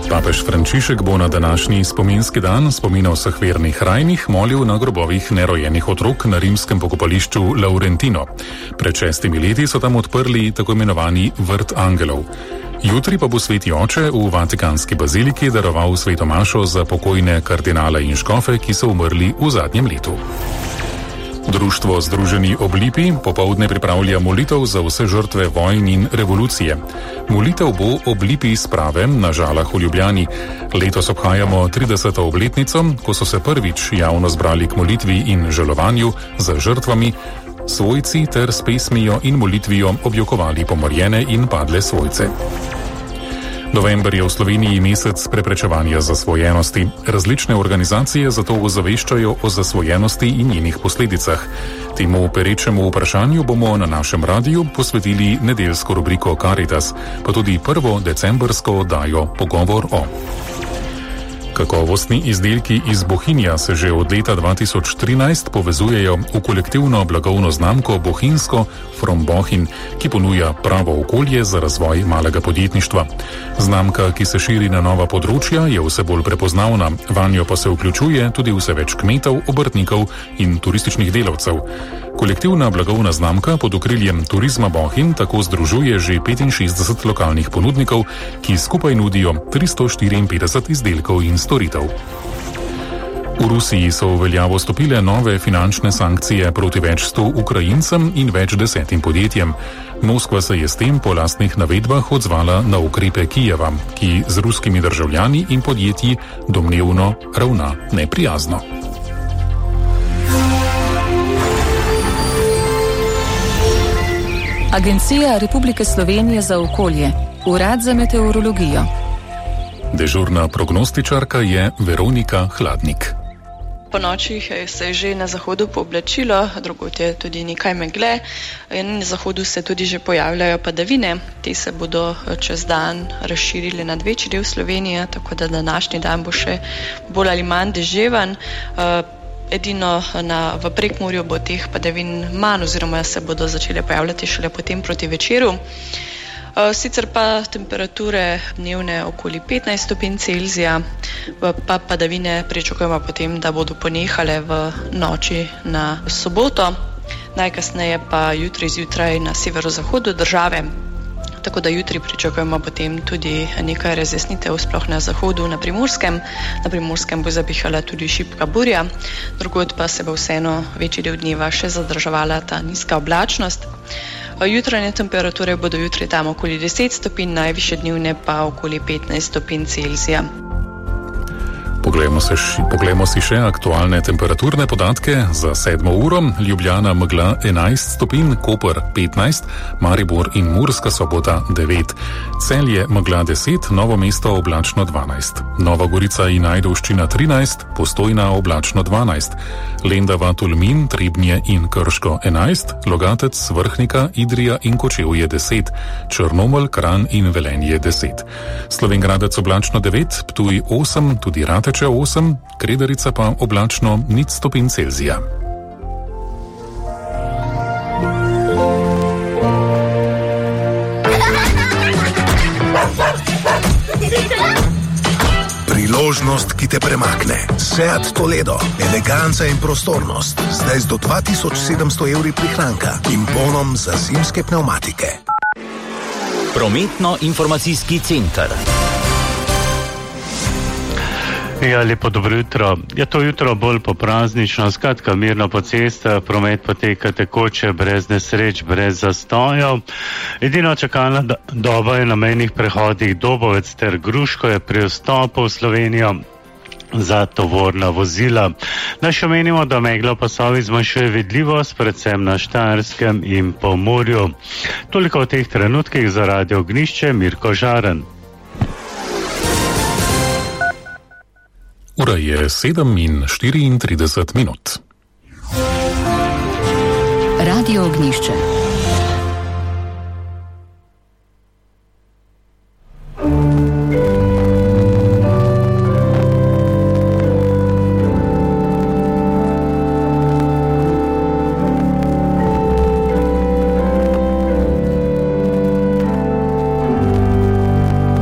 Papež Frančišek bo na današnji spominski dan spomina vseh vernih rajnih molil na grobovih nerojenih otrok na rimskem pokopališču Laurentino. Pred 6 leti so tam odprli tako imenovani vrt angelov. Jutri pa bo sveti oče v Vatikanski baziliki daroval sveto mašo za pokojne kardinale in škofe, ki so umrli v zadnjem letu. Društvo Združeni ob Lipi popoldne pripravlja molitev za vse žrtve vojn in revolucije. Molitev bo ob Lipi sprave na Žalah v Ljubljani. Letos obhajamo 30. obletnico, ko so se prvič javno zbrali k molitvi in žalovanju za žrtvami, svojci ter s pesmijo in molitvijo objokovali pomorjene in padle svojce. November je v Sloveniji mesec preprečevanja zasvojenosti. Različne organizacije zato ozaveščajo o zasvojenosti in njenih posledicah. Temu perečemu vprašanju bomo na našem radiju posvetili nedeljsko rubriko Caritas, pa tudi prvo decembrsko oddajo Pogovor o. Kakovostni izdelki iz Bohinja se že od leta 2013 povezujejo v kolektivno blagovno znamko Bohinjsko from Bohin, ki ponuja pravo okolje za razvoj malega podjetništva. Znamka, ki se širi na nova področja, je vse bolj prepoznavna, vanjo pa se vključuje tudi vse več kmetov, obrtnikov in turističnih delavcev. Kolektivna blagovna znamka pod okriljem Turizma Bohin tako združuje že 65 lokalnih ponudnikov, ki skupaj nudijo 354 izdelkov in storitev. V Rusiji so v veljavo stopile nove finančne sankcije proti več 100 Ukrajincem in več 10 podjetjem. Moskva se je s tem po lastnih navedbah odzvala na ukrepe Kijeva, ki z ruskimi državljani in podjetji domnevno ravna neprijazno. Agencija Republike Slovenije za okolje, Urad za meteorologijo. Dežurna prognostičarka je Veronika Hladnik. Po nočih se je že na zahodu pooblačilo, drugod je tudi nekaj megle in na zahodu se tudi že pojavljajo padavine. Te se bodo čez dan razširili nad večji del Slovenije, tako da današnji dan bo še bolj ali manj deževan. Edino v Prekmurju bo teh padavin manj oziroma se bodo začele pojavljati šele potem proti večeru. Sicer pa temperature dnevne okoli 15 stopinj Celzija, pa padavine pričakujemo potem, da bodo ponehale v noči na soboto, najkasneje pa jutri zjutraj na severozahodu države. Tako da jutri pričakujemo potem tudi nekaj razjasnitev, sploh na zahodu, na Primorskem. Na Primorskem bo zapihala tudi šibka burja, drugod pa se bo vseeno večji del dneva še zadrževala ta nizka oblačnost. Jutranje temperature bodo jutri tam okoli 10 stopinj, najvišje dnevne pa okoli 15 stopinj Celzija. Poglejmo si še aktualne temperaturne podatke za 7 uro. Ljubljana megla 11 stopinj, Koper 15, Maribor in Murska Sobota 9, Celje megla 10, Novo mesto oblačno 12, Nova Gorica in Ajdovščina 13, Postojna oblačno 12, Lendava, Tolmin, Trebnje in Krško 11, Logatec, Vrhnika, Idrija in Kočevje 10, Črnomelj, Kranj in Velenje 10, Slovenj Gradec oblačno 9, Ptuj 8, tudi Rateče 8, Kredarica pa oblačno 0 stopinj Celzija. Priložnost, ki te premakne. Seat Toledo. Eleganca in prostornost. Zdaj z do 2700 evri prihranka in bonom za zimske pnevmatike. Prometno-informacijski center. Ja, lepo dobro jutro. Je to jutro bolj popraznično, skratka mirno po cestah, promet poteka tekoče, brez nesreč, brez zastojev. Edina čakalna doba je na mejnih prehodih Dobovec ter Gruško je pri vstopu v Slovenijo za tovorna vozila. Naj še omenimo, da megla v pasovih zmanjšuje vidljivost, predvsem na Štajerskem in Pomurju. Toliko v teh trenutkih za Radio Ognjišče, Mirko Žaren. Ura je 7:34. Radio Ognjišče.